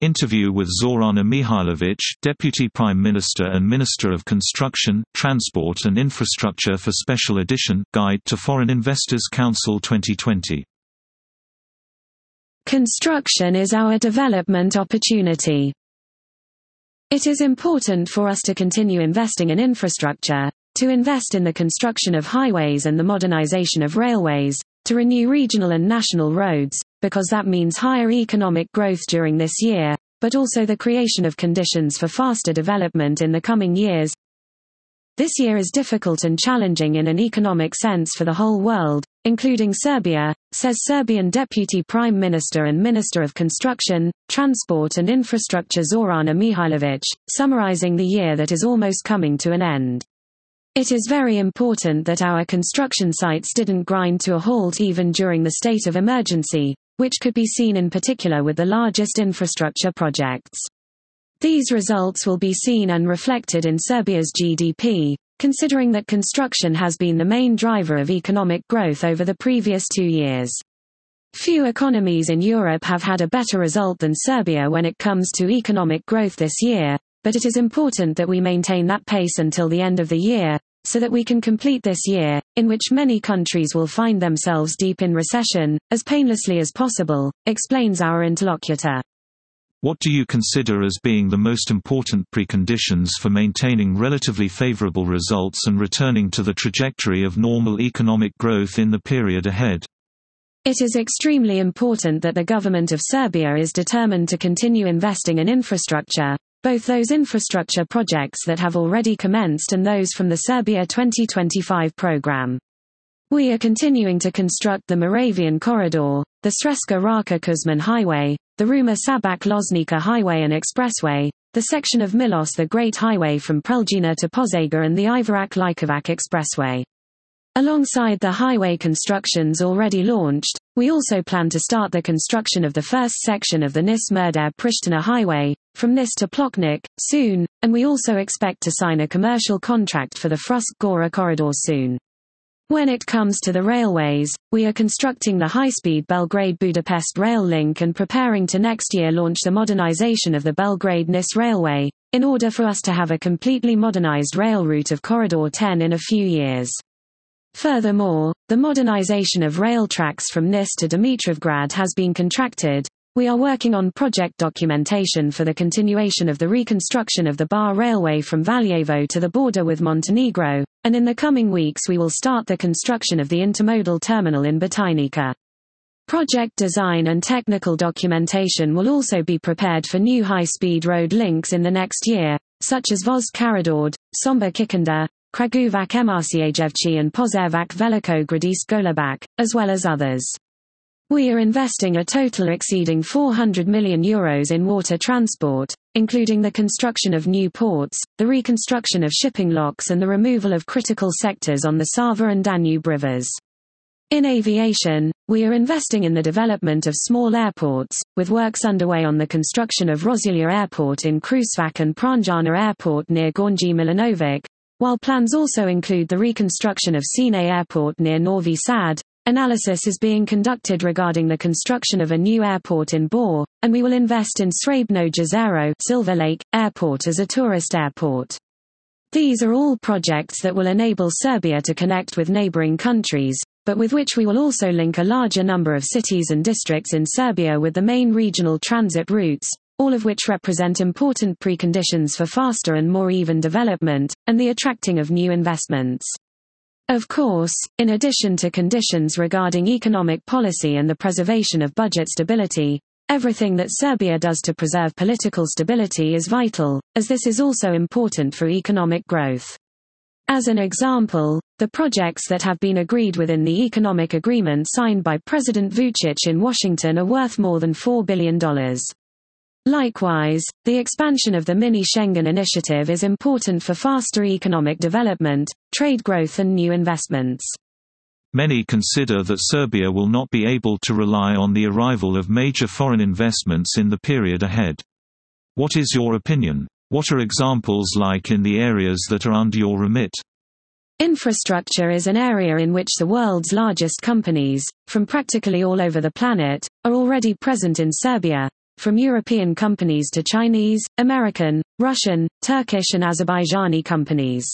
Interview with Zorana Mihajlović, Deputy Prime Minister and Minister of Construction, Transport and Infrastructure for Special Edition, Guide to Foreign Investors Council 2020. Construction is our development opportunity. It is important for us to continue investing in infrastructure, to invest in the construction of highways and the modernization of railways, to renew regional and national roads, because that means higher economic growth during this year, but also the creation of conditions for faster development in the coming years. This year is difficult and challenging in an economic sense for the whole world, including Serbia, says Serbian Deputy Prime Minister and Minister of Construction, Transport and Infrastructure Zorana Mihajlović, summarizing the year that is almost coming to an end. It is very important that our construction sites didn't grind to a halt even during the state of emergency, which could be seen in particular with the largest infrastructure projects. These results will be seen and reflected in Serbia's GDP, considering that construction has been the main driver of economic growth over the previous 2 years. Few economies in Europe have had a better result than Serbia when it comes to economic growth this year, but it is important that we maintain that pace until the end of the year, so that we can complete this year, in which many countries will find themselves deep in recession, as painlessly as possible, explains our interlocutor. What do you consider as being the most important preconditions for maintaining relatively favorable results and returning to the trajectory of normal economic growth in the period ahead? It is extremely important that the government of Serbia is determined to continue investing in infrastructure, both those infrastructure projects that have already commenced and those from the Serbia 2025 program. We are continuing to construct the Moravian Corridor, the Sremska-Rača-Kuzmin Highway, the Ruma-Šabac-Loznica Highway and Expressway, the section of Milos the Great Highway from Preljina to Požega and the Iverak-Lajkovac Expressway. Alongside the highway constructions already launched, we also plan to start the construction of the first section of the Nis-Merdare-Pristina Highway, from Nis to Pločnik, soon, and we also expect to sign a commercial contract for the Fruška-Gora corridor soon. When it comes to the railways, we are constructing the high-speed Belgrade-Budapest rail link and preparing to next year launch the modernization of the Belgrade-Nis railway, in order for us to have a completely modernized rail route of Corridor 10 in a few years. Furthermore, the modernization of rail tracks from Nis to Dimitrovgrad has been contracted. We are working on project documentation for the continuation of the reconstruction of the Bar Railway from Valjevo to the border with Montenegro, and in the coming weeks we will start the construction of the intermodal terminal in Batajnica. Project design and technical documentation will also be prepared for new high-speed road links in the next year, such as Voz Karadord, Sombor Kikinda, Kragujevac Mrcjevci and Poževac Veliko Gradišće Golubac, as well as others. We are investing a total exceeding €400 million in water transport, including the construction of new ports, the reconstruction of shipping locks and the removal of critical sectors on the Sava and Danube rivers. In aviation, we are investing in the development of small airports, with works underway on the construction of Rosulja Airport in Kruševac and Pranjana Airport near Gornji Milanovic, while plans also include the reconstruction of Sine Airport near Novi Sad. Analysis is being conducted regarding the construction of a new airport in Bor, and we will invest in Srebrno Jezero Silver Lake Airport as a tourist airport. These are all projects that will enable Serbia to connect with neighboring countries, but with which we will also link a larger number of cities and districts in Serbia with the main regional transit routes, all of which represent important preconditions for faster and more even development, and the attracting of new investments. Of course, in addition to conditions regarding economic policy and the preservation of budget stability, everything that Serbia does to preserve political stability is vital, as this is also important for economic growth. As an example, the projects that have been agreed within the economic agreement signed by President Vučić in Washington are worth more than $4 billion. Likewise, the expansion of the Mini-Schengen initiative is important for faster economic development, trade growth and new investments. Many consider that Serbia will not be able to rely on the arrival of major foreign investments in the period ahead. What is your opinion? What are examples like in the areas that are under your remit? Infrastructure is an area in which the world's largest companies, from practically all over the planet, are already present in Serbia, from European companies to Chinese, American, Russian, Turkish and Azerbaijani companies.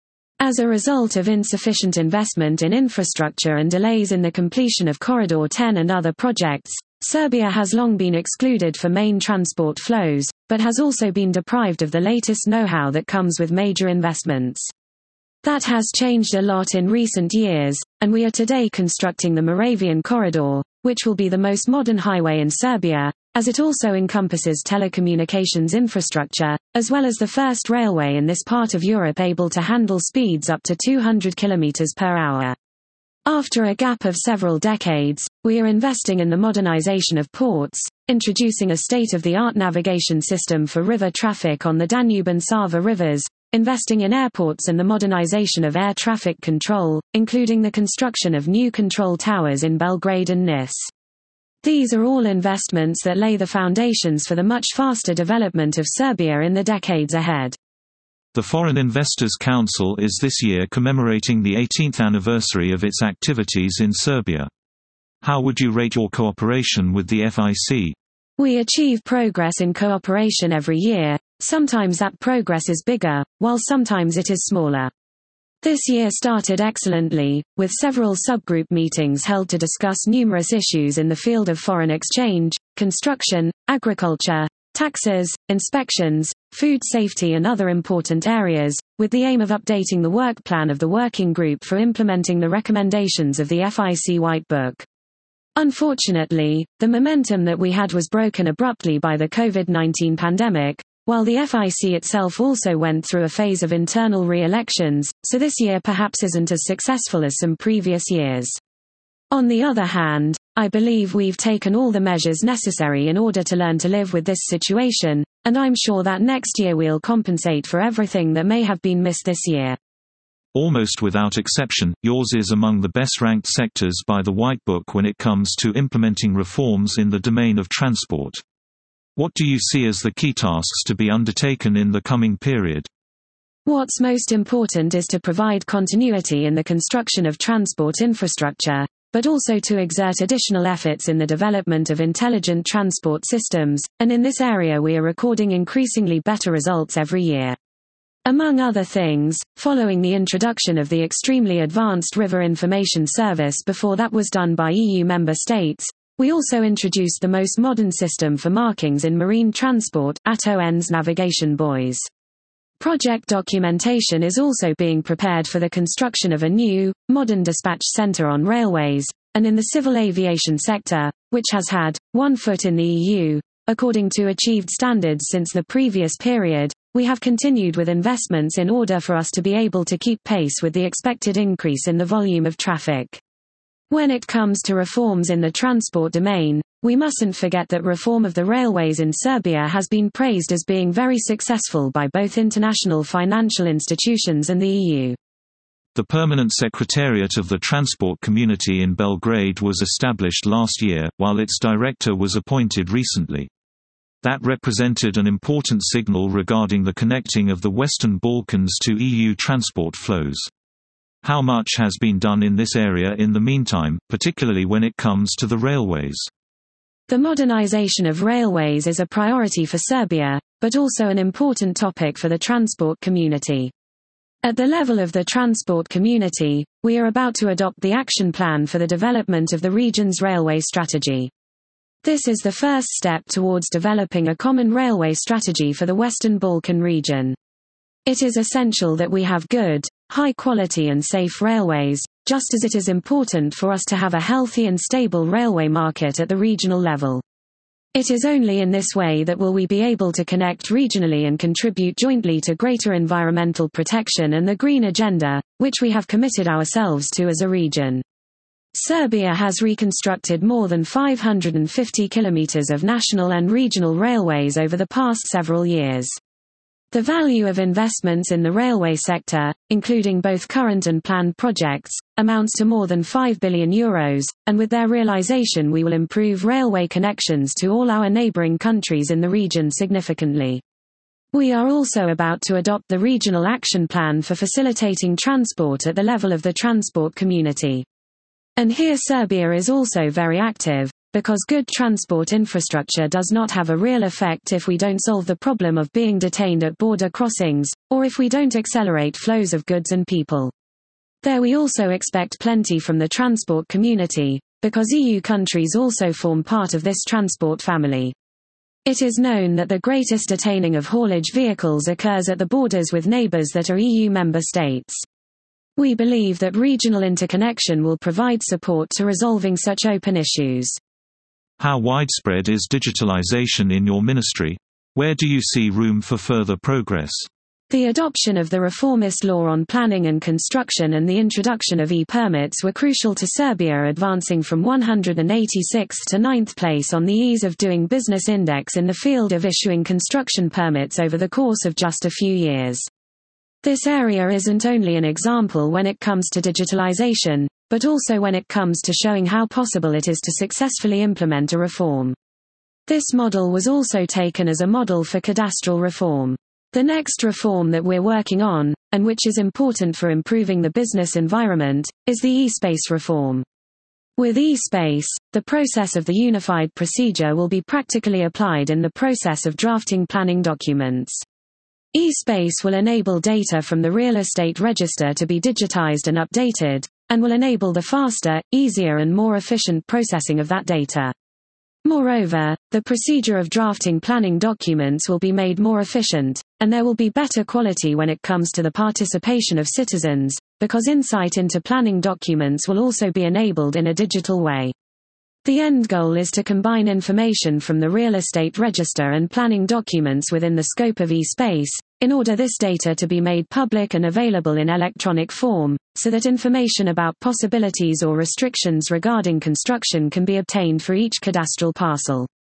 As a result of insufficient investment in infrastructure and delays in the completion of Corridor 10 and other projects, Serbia has long been excluded for main transport flows, but has also been deprived of the latest know-how that comes with major investments. That has changed a lot in recent years, and we are today constructing the Moravian Corridor, which will be the most modern highway in Serbia, as it also encompasses telecommunications infrastructure, as well as the first railway in this part of Europe able to handle speeds up to 200 km per hour. After a gap of several decades, we are investing in the modernization of ports, introducing a state-of-the-art navigation system for river traffic on the Danube and Sava rivers, investing in airports and the modernization of air traffic control, including the construction of new control towers in Belgrade and Nis. These are all investments that lay the foundations for the much faster development of Serbia in the decades ahead. The Foreign Investors Council is this year commemorating the 18th anniversary of its activities in Serbia. How would you rate your cooperation with the FIC? We achieve progress in cooperation every year. Sometimes that progress is bigger, while sometimes it is smaller. This year started excellently, with several subgroup meetings held to discuss numerous issues in the field of foreign exchange, construction, agriculture, taxes, inspections, food safety and other important areas, with the aim of updating the work plan of the working group for implementing the recommendations of the FIC White Book. Unfortunately, the momentum that we had was broken abruptly by the COVID-19 pandemic, while the FIC itself also went through a phase of internal re-elections, so this year perhaps isn't as successful as some previous years. On the other hand, I believe we've taken all the measures necessary in order to learn to live with this situation, and I'm sure that next year we'll compensate for everything that may have been missed this year. Almost without exception, yours is among the best-ranked sectors by the White Book when it comes to implementing reforms in the domain of transport. What do you see as the key tasks to be undertaken in the coming period? What's most important is to provide continuity in the construction of transport infrastructure, but also to exert additional efforts in the development of intelligent transport systems, and in this area we are recording increasingly better results every year. Among other things, following the introduction of the extremely advanced River Information Service before that was done by EU member states, we also introduced the most modern system for markings in marine transport, ATON's navigation buoys. Project documentation is also being prepared for the construction of a new, modern dispatch center on railways, and in the civil aviation sector, which has had one foot in the EU, according to achieved standards since the previous period, we have continued with investments in order for us to be able to keep pace with the expected increase in the volume of traffic. When it comes to reforms in the transport domain, we mustn't forget that reform of the railways in Serbia has been praised as being very successful by both international financial institutions and the EU. The Permanent Secretariat of the Transport Community in Belgrade was established last year, while its director was appointed recently. That represented an important signal regarding the connecting of the Western Balkans to EU transport flows. How much has been done in this area in the meantime, particularly when it comes to the railways? The modernization of railways is a priority for Serbia, but also an important topic for the transport community. At the level of the transport community, we are about to adopt the action plan for the development of the region's railway strategy. This is the first step towards developing a common railway strategy for the Western Balkan region. It is essential that we have good, high-quality and safe railways, just as it is important for us to have a healthy and stable railway market at the regional level. It is only in this way that will we be able to connect regionally and contribute jointly to greater environmental protection and the green agenda, which we have committed ourselves to as a region. Serbia has reconstructed more than 550 kilometers of national and regional railways over the past several years. The value of investments in the railway sector, including both current and planned projects, amounts to more than €5 billion, and with their realization we will improve railway connections to all our neighboring countries in the region significantly. We are also about to adopt the Regional Action Plan for facilitating transport at the level of the transport community. And here Serbia is also very active, because good transport infrastructure does not have a real effect if we don't solve the problem of being detained at border crossings, or if we don't accelerate flows of goods and people. There we also expect plenty from the transport community, because EU countries also form part of this transport family. It is known that the greatest detaining of haulage vehicles occurs at the borders with neighbours that are EU member states. We believe that regional interconnection will provide support to resolving such open issues. How widespread is digitalization in your ministry? Where do you see room for further progress? The adoption of the reformist law on planning and construction and the introduction of e-permits were crucial to Serbia advancing from 186th to 9th place on the Ease of Doing Business Index in the field of issuing construction permits over the course of just a few years. This area isn't only an example when it comes to digitalization, but also when it comes to showing how possible it is to successfully implement a reform. This model was also taken as a model for cadastral reform. The next reform that we're working on, and which is important for improving the business environment, is the e-space reform. With e-space, the process of the unified procedure will be practically applied in the process of drafting planning documents. E-space will enable data from the real estate register to be digitized and updated, and will enable the faster, easier and more efficient processing of that data. Moreover, the procedure of drafting planning documents will be made more efficient, and there will be better quality when it comes to the participation of citizens, because insight into planning documents will also be enabled in a digital way. The end goal is to combine information from the real estate register and planning documents within the scope of e-space, in order this data to be made public and available in electronic form, so that information about possibilities or restrictions regarding construction can be obtained for each cadastral parcel.